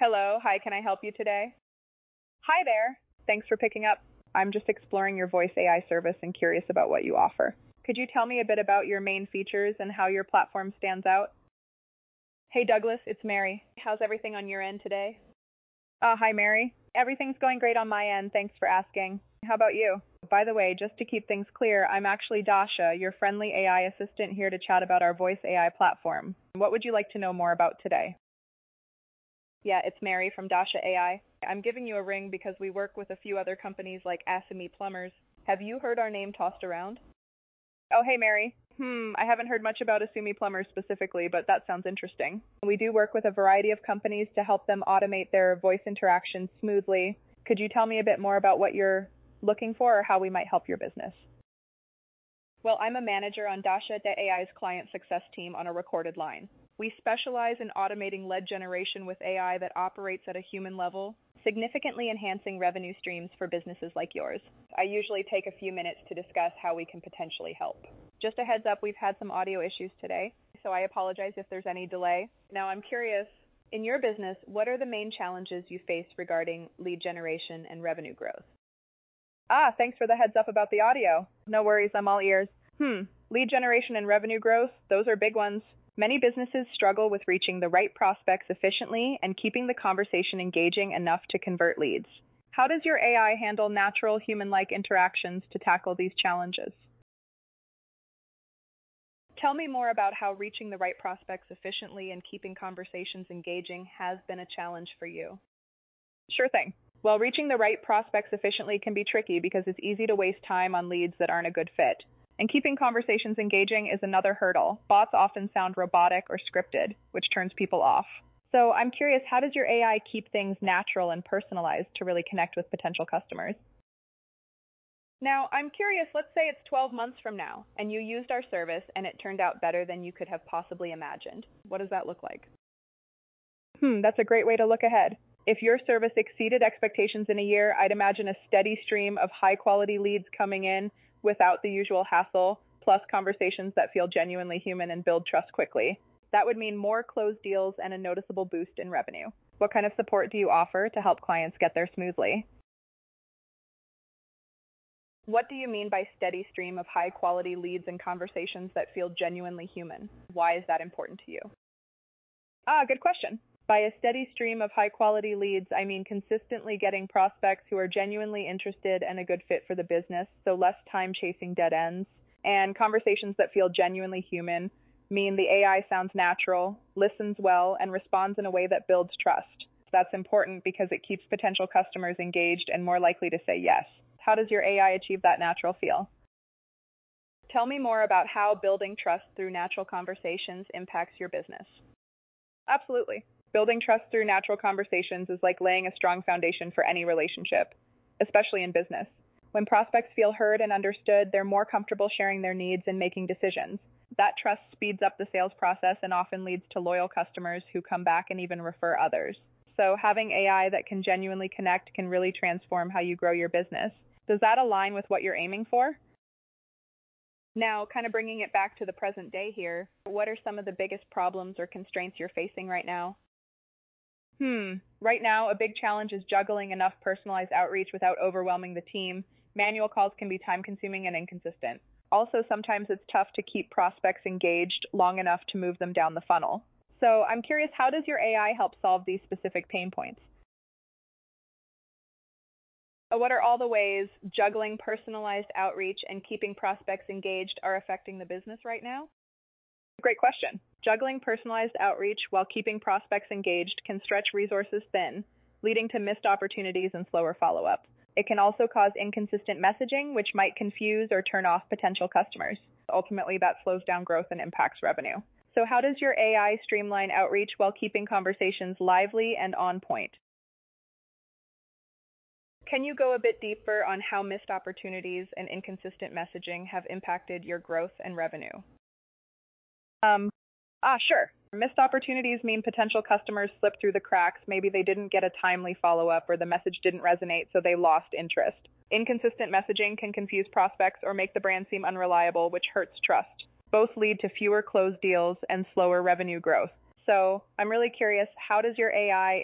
Hello, hi, can I help you today? Hi there. Thanks for picking up. I'm just exploring your voice AI service and curious about what you offer. Could you tell me a bit about your main features and how your platform stands out? Hey Douglas, it's Mary. How's everything on your end today? Hi Mary. Everything's going great on my end, thanks for asking. How about you? By the way, just to keep things clear, I'm actually Dasha, your friendly AI assistant here to chat about our voice AI platform. What would you like to know more about today? Yeah, it's Mary from Dasha AI. I'm giving you a ring because we work with a few other companies like Asami Plumbers. Have you heard our name tossed around? Oh, hey Mary. I haven't heard much about Asumi Plumbers specifically, but that sounds interesting. We do work with a variety of companies to help them automate their voice interactions smoothly. Could you tell me a bit more about what you're looking for or how we might help your business? Well, I'm a manager on Dasha AI's client success team on a recorded line. We specialize in automating lead generation with AI that operates at a human level, significantly enhancing revenue streams for businesses like yours. I usually take a few minutes to discuss how we can potentially help. Just a heads up, we've had some audio issues today, so I apologize if there's any delay. Now I'm curious, in your business, what are the main challenges you face regarding lead generation and revenue growth? Thanks for the heads up about the audio. No worries, I'm all ears. Lead generation and revenue growth, those are big ones. Many businesses struggle with reaching the right prospects efficiently and keeping the conversation engaging enough to convert leads. How does your AI handle natural human-like interactions to tackle these challenges? Tell me more about how reaching the right prospects efficiently and keeping conversations engaging has been a challenge for you. Sure thing. Well, reaching the right prospects efficiently can be tricky because it's easy to waste time on leads that aren't a good fit. And keeping conversations engaging is another hurdle. Bots often sound robotic or scripted, which turns people off. So I'm curious, how does your AI keep things natural and personalized to really connect with potential customers? Now, I'm curious, let's say it's 12 months from now, and you used our service and it turned out better than you could have possibly imagined. What does that look like? That's a great way to look ahead. If your service exceeded expectations in a year, I'd imagine a steady stream of high-quality leads coming in without the usual hassle, plus conversations that feel genuinely human and build trust quickly. That would mean more closed deals and a noticeable boost in revenue. What kind of support do you offer to help clients get there smoothly? What do you mean by steady stream of high-quality leads and conversations that feel genuinely human? Why is that important to you? Good question. By a steady stream of high-quality leads, I mean consistently getting prospects who are genuinely interested and a good fit for the business, so less time chasing dead ends. And conversations that feel genuinely human mean the AI sounds natural, listens well, and responds in a way that builds trust. That's important because it keeps potential customers engaged and more likely to say yes. How does your AI achieve that natural feel? Tell me more about how building trust through natural conversations impacts your business. Absolutely. Building trust through natural conversations is like laying a strong foundation for any relationship, especially in business. When prospects feel heard and understood, they're more comfortable sharing their needs and making decisions. That trust speeds up the sales process and often leads to loyal customers who come back and even refer others. So having AI that can genuinely connect can really transform how you grow your business. Does that align with what you're aiming for? Now, kind of bringing it back to the present day here, what are some of the biggest problems or constraints you're facing right now? Right now, a big challenge is juggling enough personalized outreach without overwhelming the team. Manual calls can be time-consuming and inconsistent. Also, sometimes it's tough to keep prospects engaged long enough to move them down the funnel. So I'm curious, how does your AI help solve these specific pain points? What are all the ways juggling personalized outreach and keeping prospects engaged are affecting the business right now? Great question. Juggling personalized outreach while keeping prospects engaged can stretch resources thin, leading to missed opportunities and slower follow-up. It can also cause inconsistent messaging, which might confuse or turn off potential customers. Ultimately, that slows down growth and impacts revenue. So how does your AI streamline outreach while keeping conversations lively and on point? Can you go a bit deeper on how missed opportunities and inconsistent messaging have impacted your growth and revenue? Sure. Missed opportunities mean potential customers slip through the cracks. Maybe they didn't get a timely follow-up or the message didn't resonate, so they lost interest. Inconsistent messaging can confuse prospects or make the brand seem unreliable, which hurts trust. Both lead to fewer closed deals and slower revenue growth. So I'm really curious, how does your AI